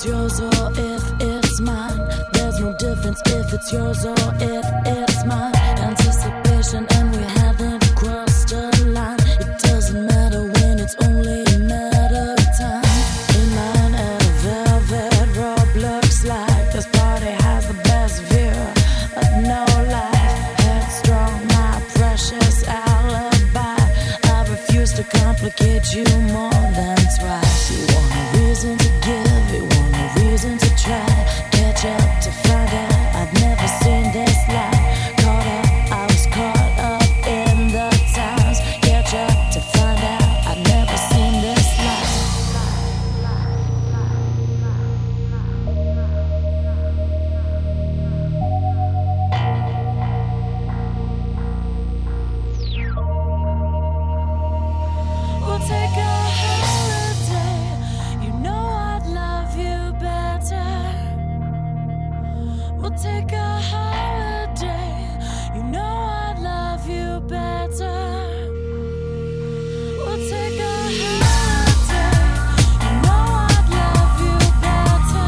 it's yours or if it's mine. There's no difference if it's yours or if it's mine. Anticipation and we haven't crossed a line. It doesn't matter when it's only a matter of time. In line at a velvet Roblox slide. This party has the best view of no life. Headstrong, my precious alibi. I refuse to complicate you more than twice. You want a reason to give, you want a reason to try. Catch up to find out I'd never seen this light. Caught up, I was caught up in the times. Catch up to find out I'd never seen this light. We'll take a holiday. You know I'd love you better. We'll take a holiday. You know I'd love you better. We'll take a holiday. You know I'd love you better.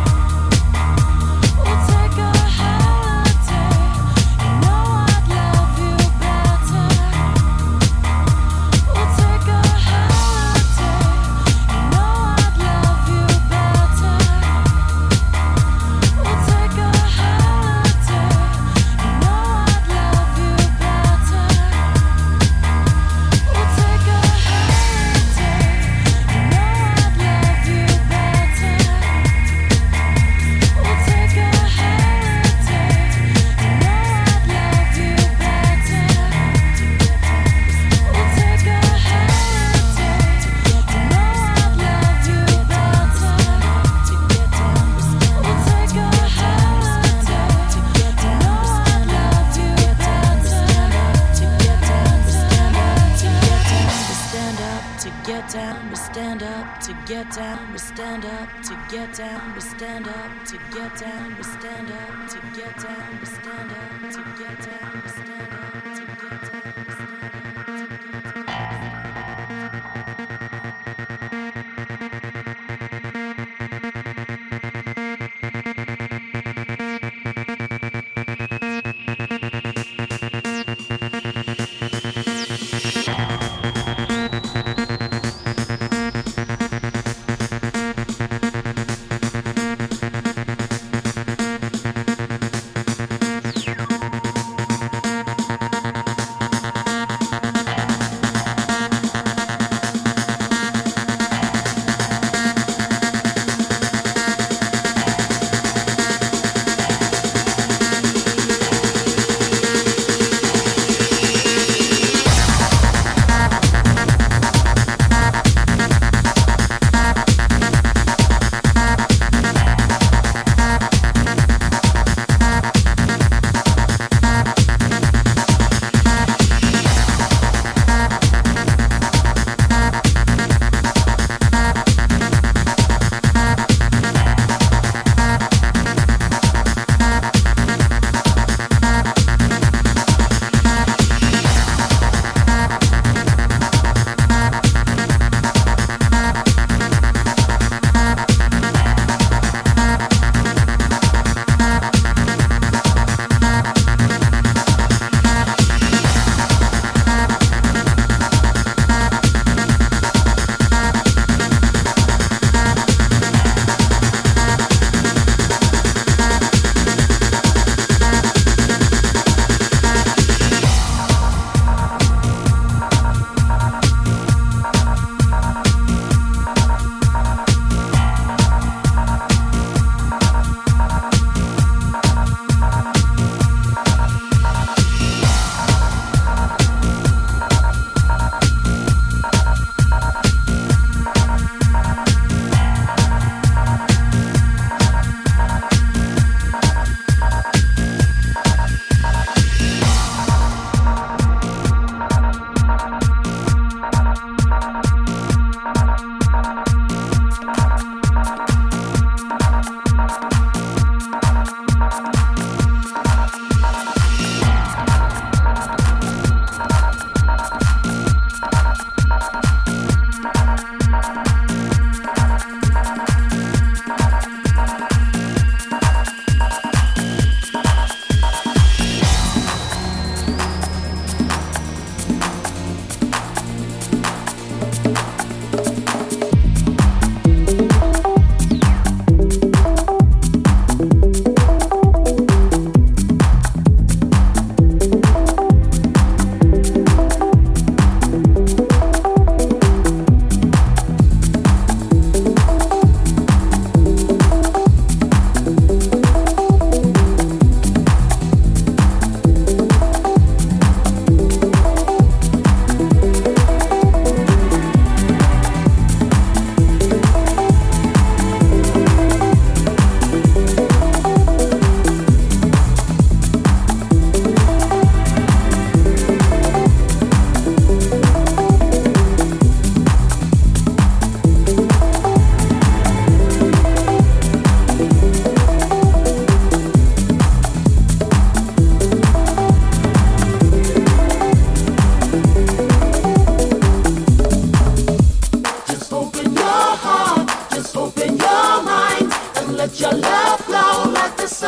We'll take a holiday. You know I'd love you better. We'll take a holiday. You know I'd love you better. We'll take a holiday. You know I'd love you better. We'll take a holiday. You know I'd love you better. We'll take a holiday. You know I'd love you better. We'll take a holiday. You know I'd love you better. We'll take a holiday. You know I'd love you better. To get down, we stand up, to get down, we stand up, to get down, we stand up, to get down, we stand up, to get down, we stand up, to get down, we stand up, to get down, we stand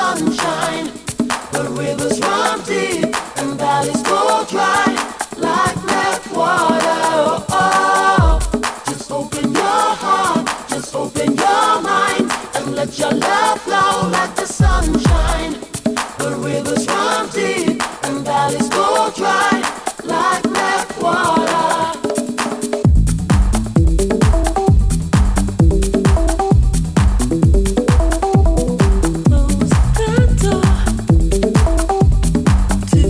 sunshine. The rivers run deep and valleys go dry like black water. Oh, oh. Just open your heart, just open your mind, and let your love flow like the sunshine. The rivers run deep and valleys go dry like black water. Close the door to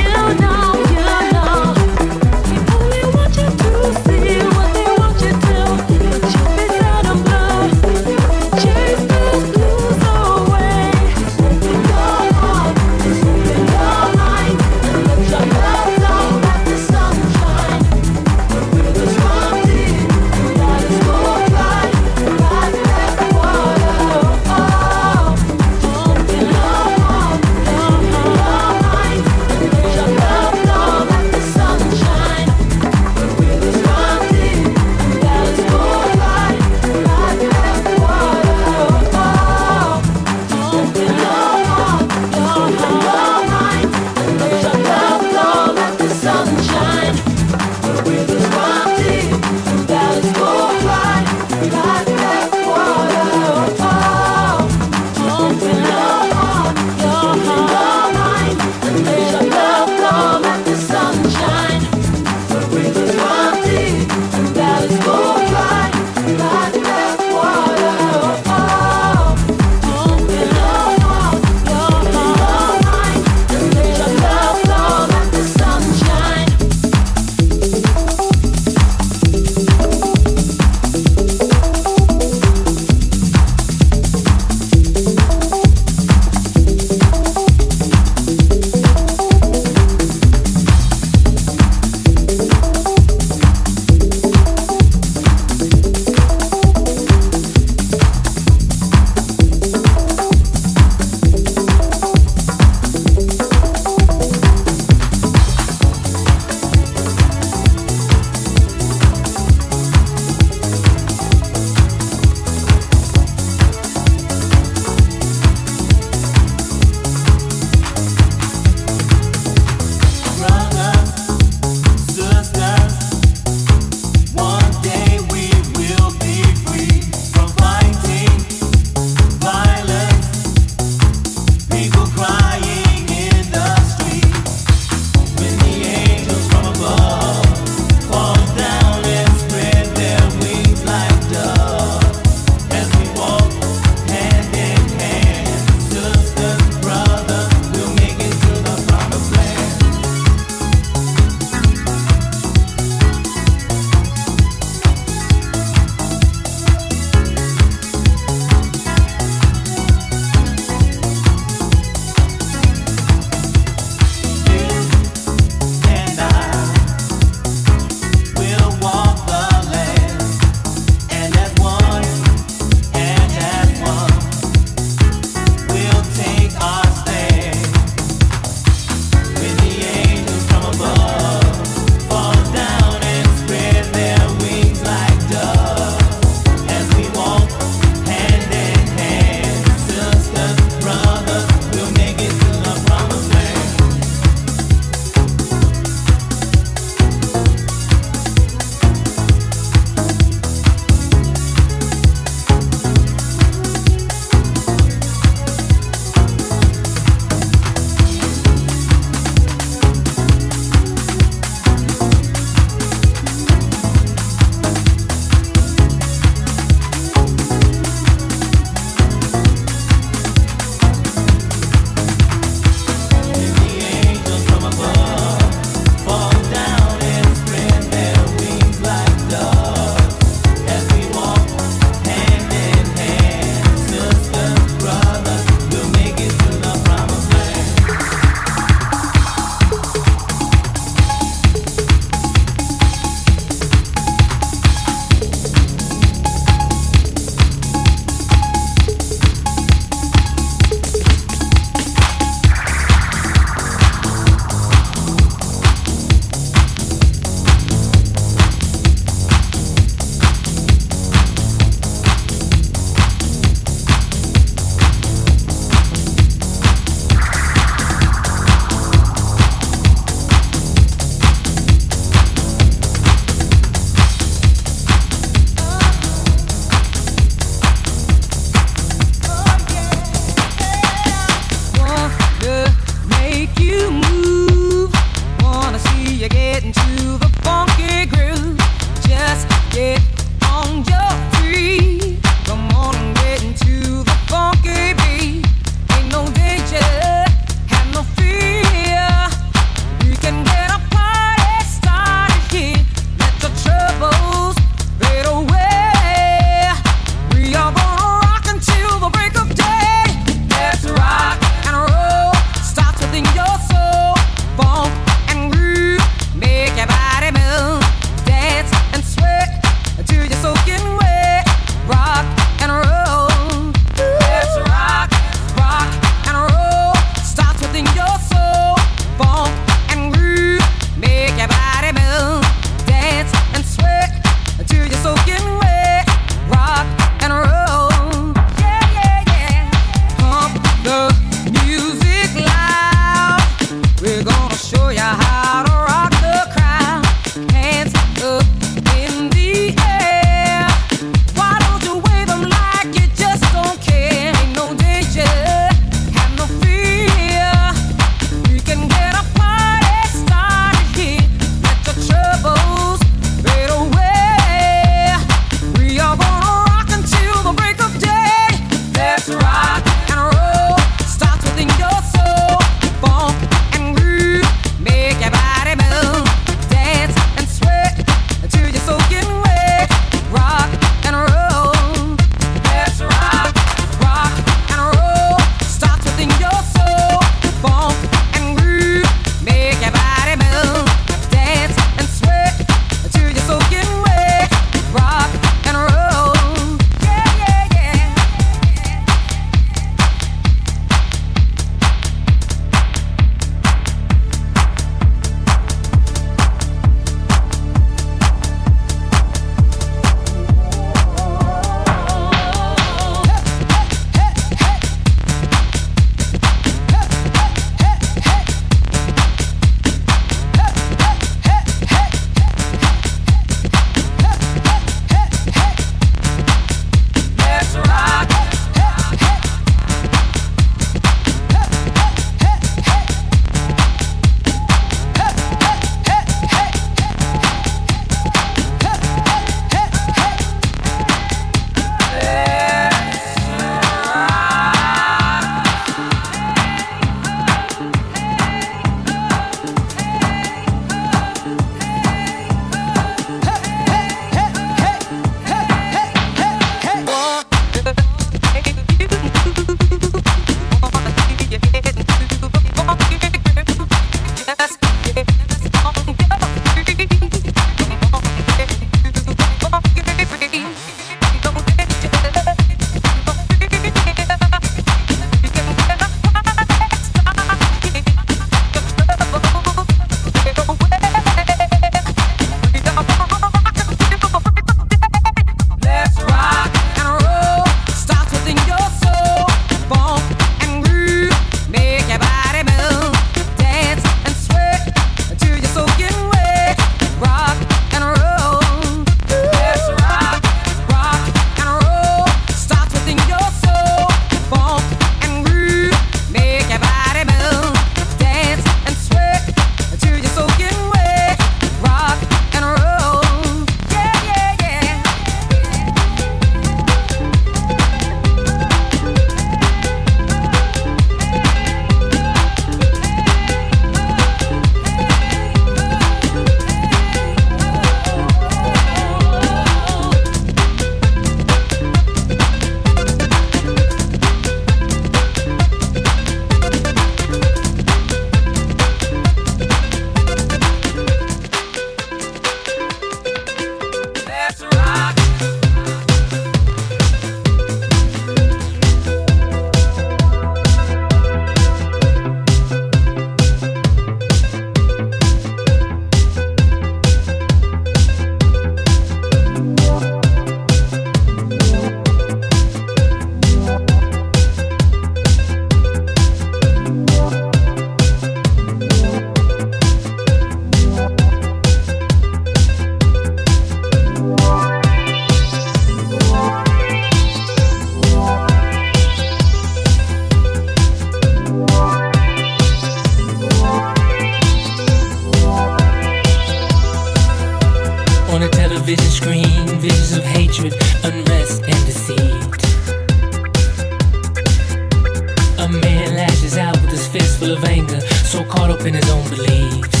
full of anger, so caught up in his own beliefs.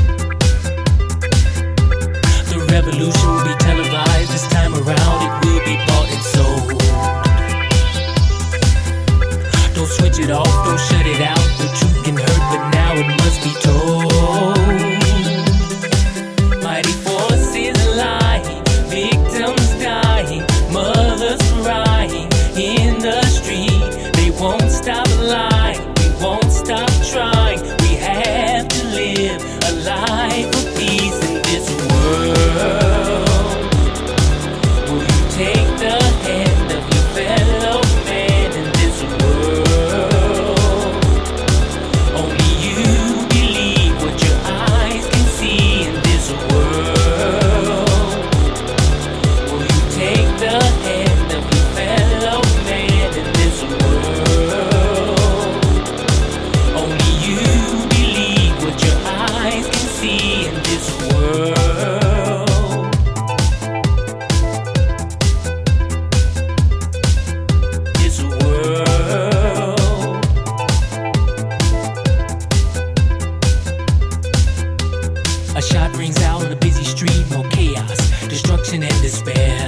The revolution will be televised this time around. It will be bought and sold. Don't switch it off, don't shut it out. The truth can hurt, but now it must be told. Mighty forces lying, victims dying, mothers crying in the street. They won't stop lying, we won't stop trying. We have to live a life of peace in this world. Will you take the hand of your fellow man in this world? Only you believe what your eyes can see in this world. Will you take the hand of your fellow man in this world? Only you believe what your eyes can see in this world. This world. A shot rings out on a busy street, more chaos, destruction and despair.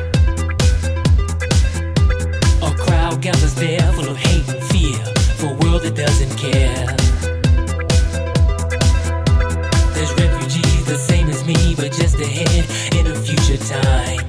A crowd gathers there full of hate and fear for a world that doesn't care. There's refugees the same as me, but just ahead in a future time.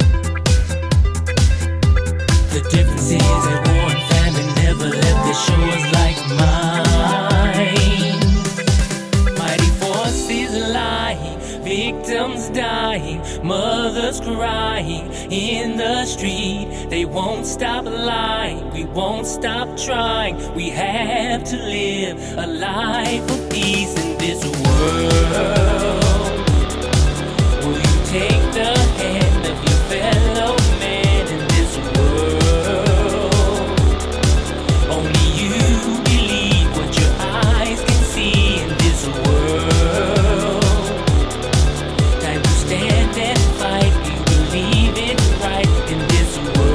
The difference is that war and famine never left their shores like mine. Mighty forces lying, victims dying, mothers crying in the street. They won't stop lying, we won't stop trying. We have to live a life of peace in this world. Will you take the hand of your fellow man in this world? Only you believe what your eyes can see in this world. Time to stand and fight, you believe it's right in this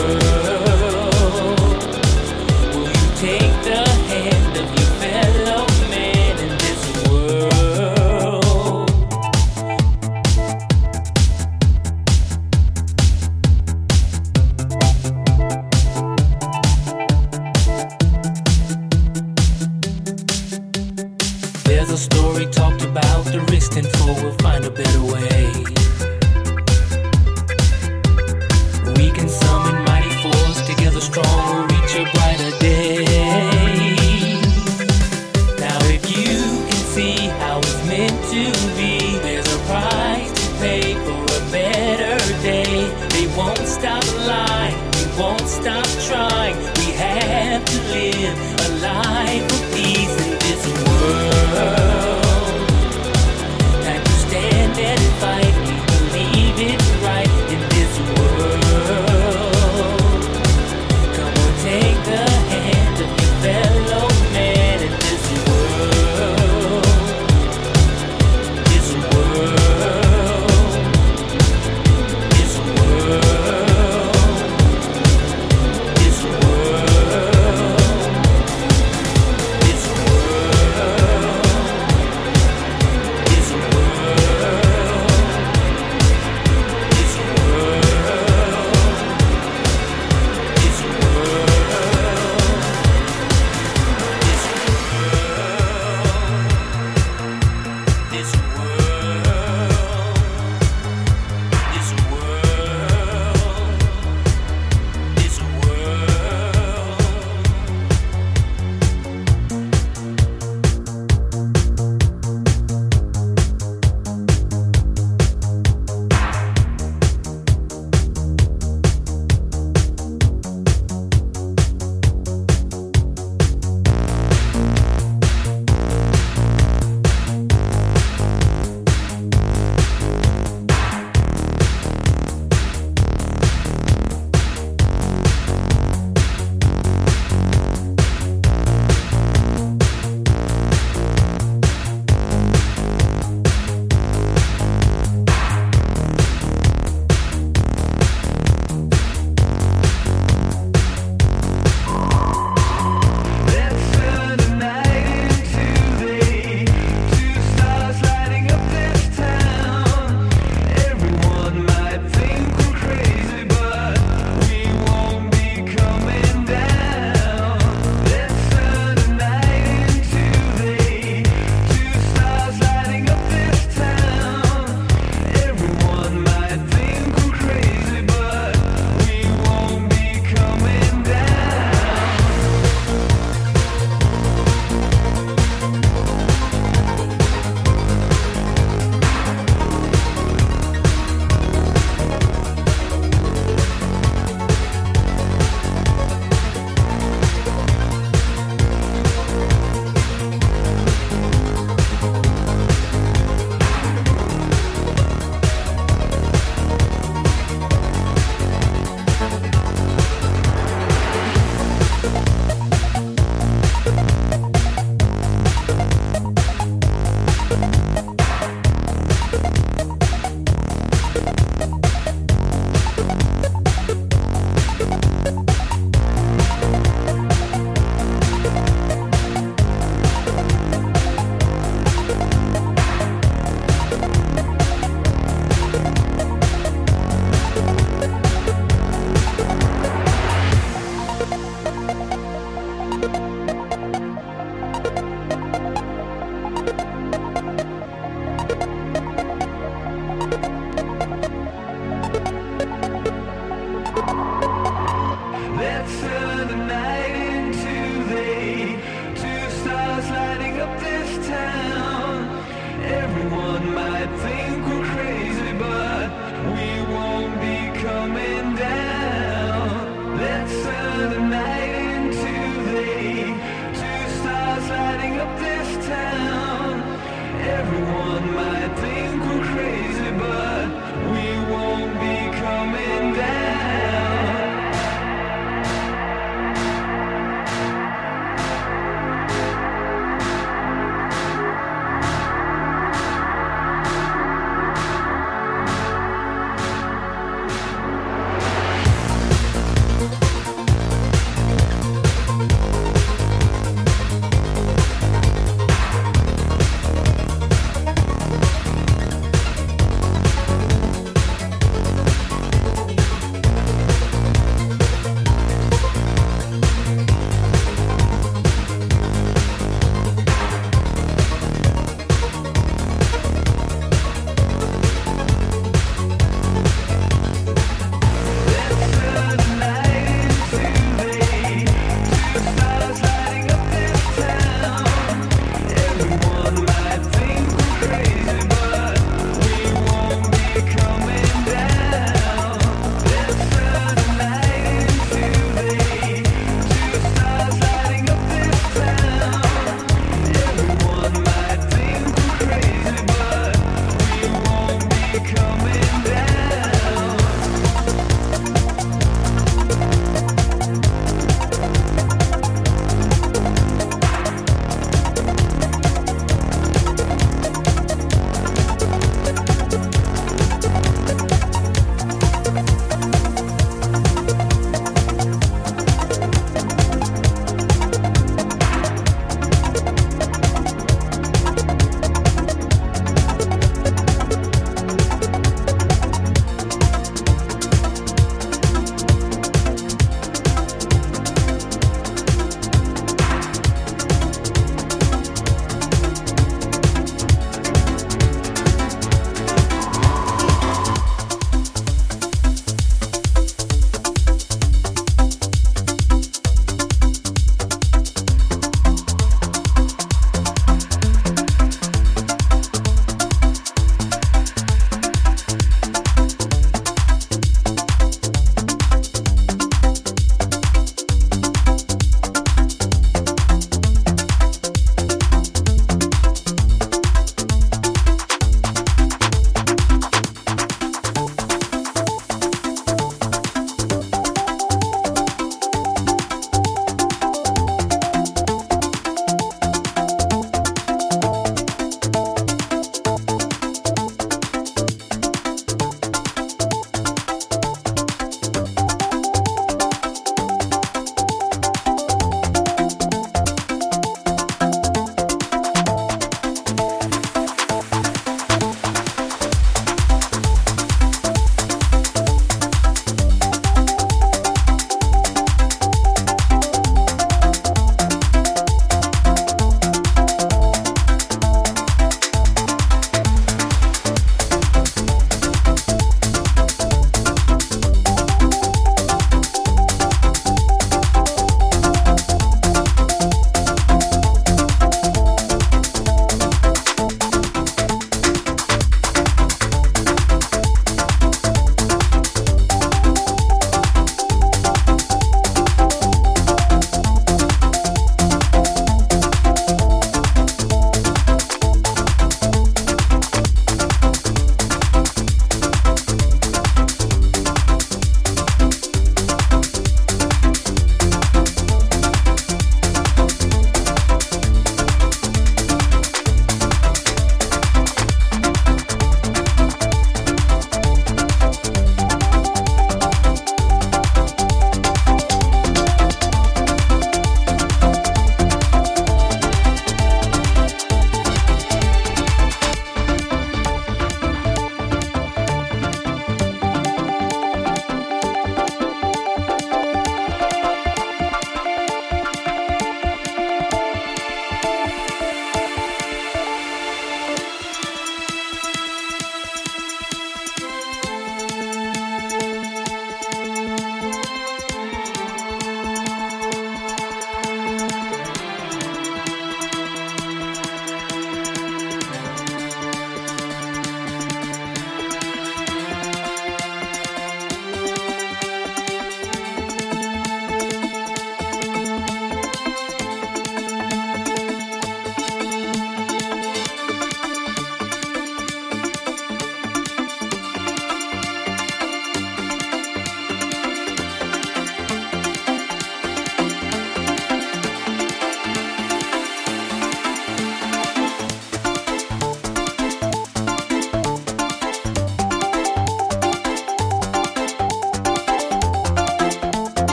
world. Will you take the hand of your fellow man in this world? There's a story talked about the risk and fall will find a better way. We can summon mighty force, together strong we'll reach a brighter day. Now if you can see how it's meant to be, there's a price to pay for a better day. They won't stop lying, we won't stop trying. We have to live a life of peace in this world. Time to stand and fight, we believe it's right in this world. Come on, take the hand of your fellow man in this world. This world. This world. This world. This world. turn the night into day. Two stars lighting up this town. Everyone might think we're crazy, but we won't be coming down. Let's turn the night into day. Two stars lighting up this town. Everyone might think we're crazy, but we won't be coming down.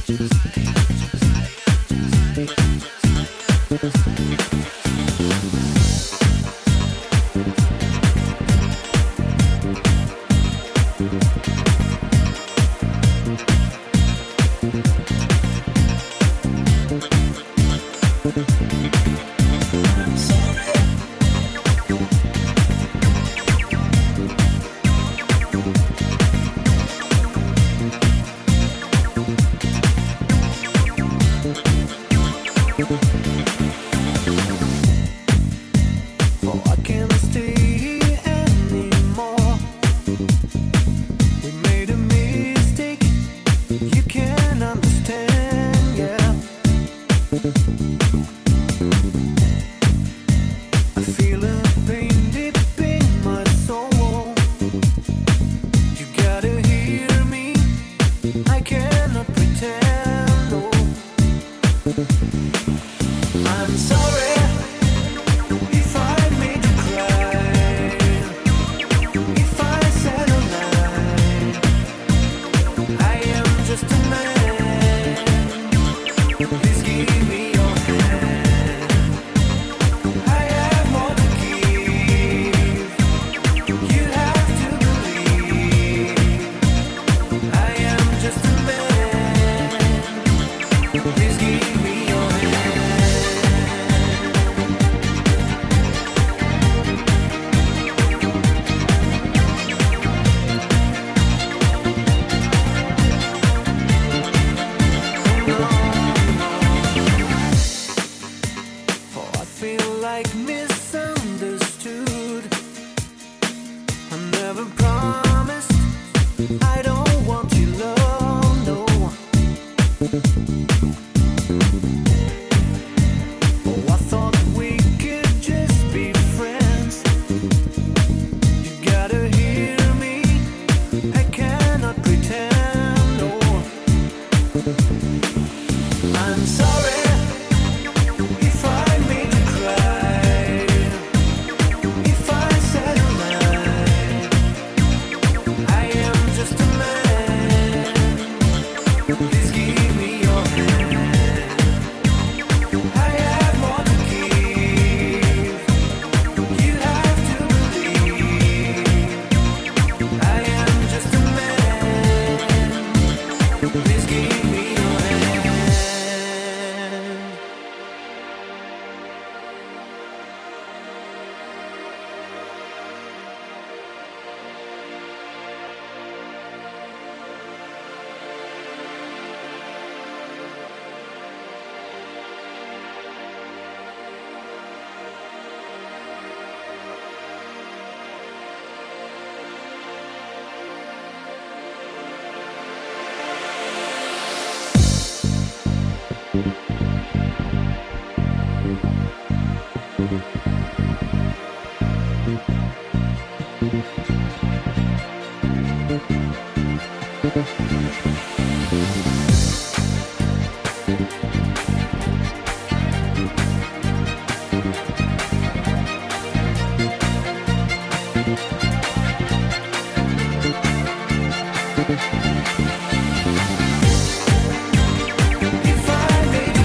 If I made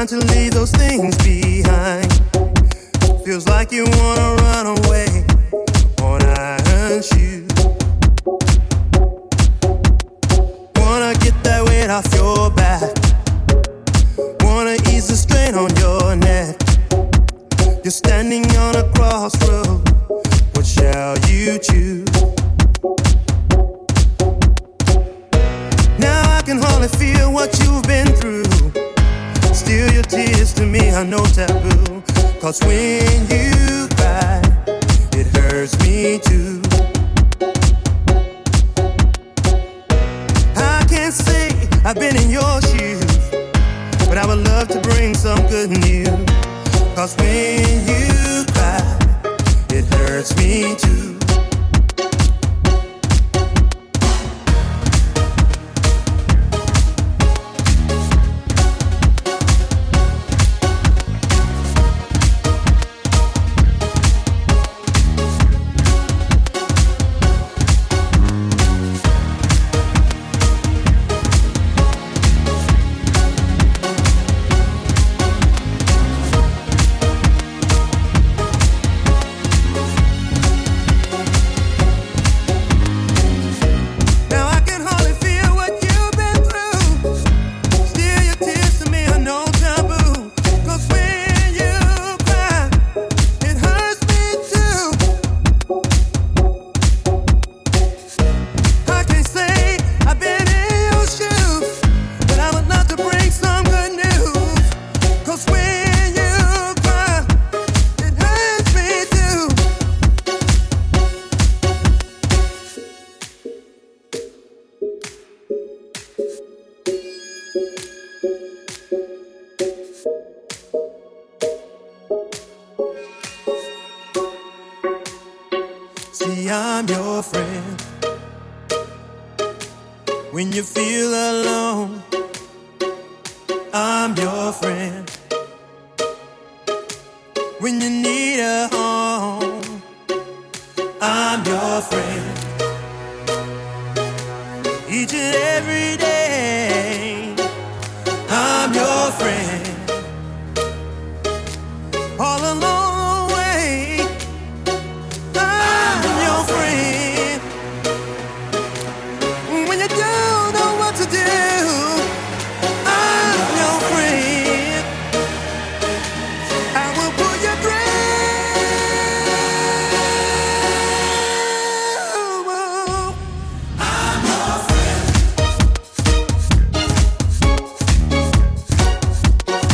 trying to leave those things behind. Feels like you wanna run away on iron shoes. Wanna get that weight off your back. Wanna ease the strain on your neck. You're standing on a crossroad. What shall you choose? Now I can hardly feel what you've been through. Still your tears to me are no taboo. 'Cause when you cry, it hurts me too. I can't say I've been in your shoes, but I would love to bring some good news. 'Cause when you cry, it hurts me too. See, I'm your friend. When you feel alone, I'm your friend. When you need a home, I'm your friend. Each and every day, I'm your friend. All along the way, I'm your friend. When you don't know what to do, I'm your friend. I will pull you through. I'm your friend.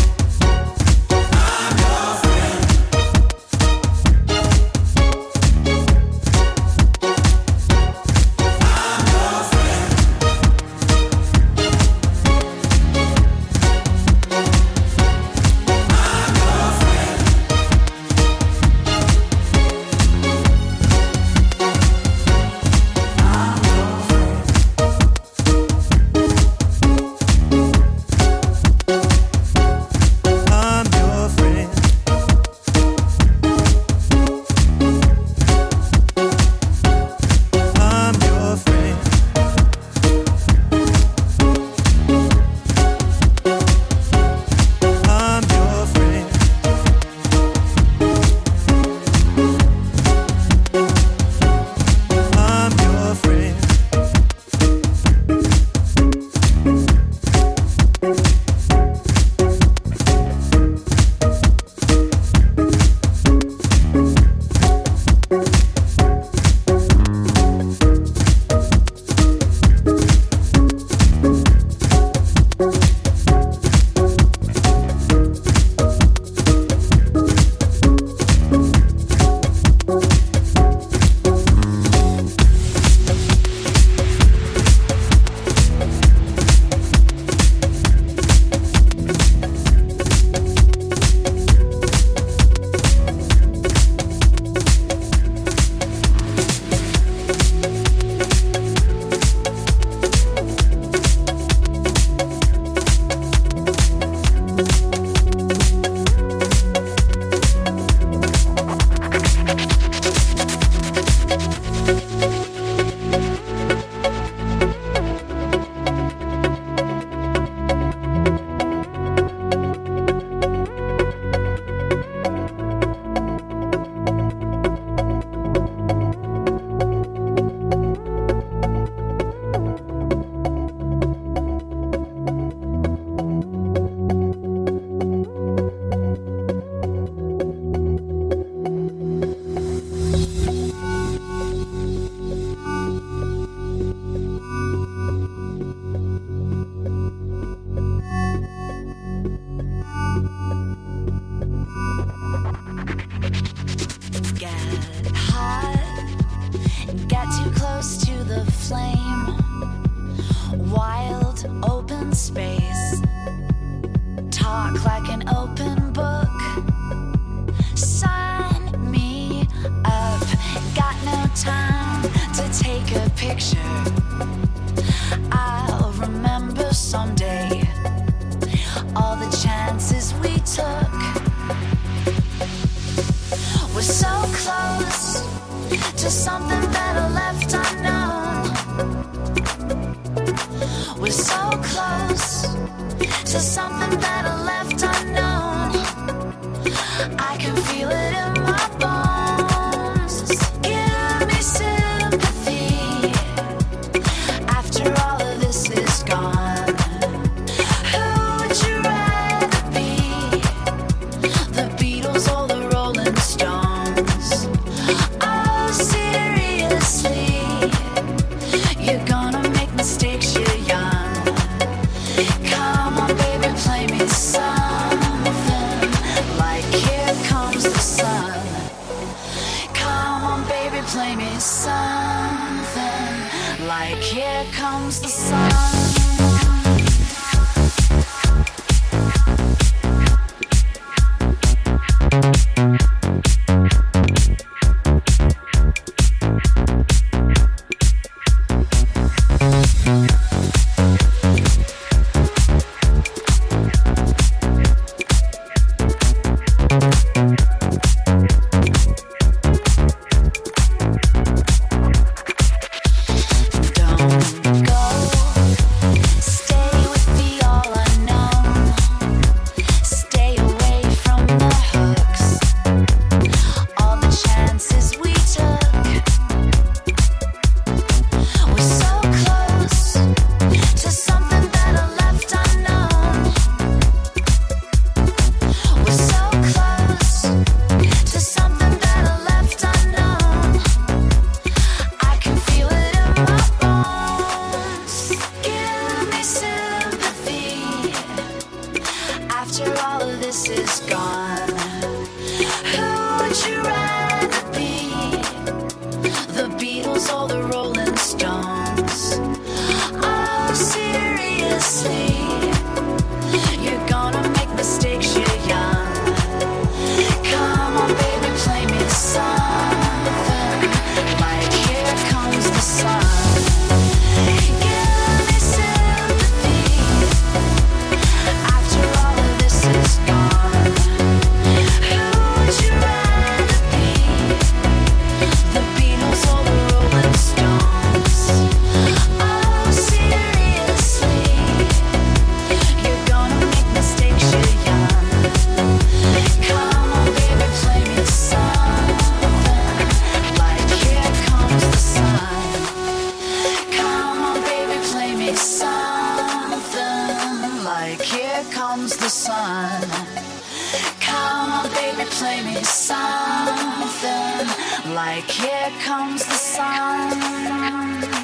play me something like Here Comes the Sun. Like Here Comes the Sun.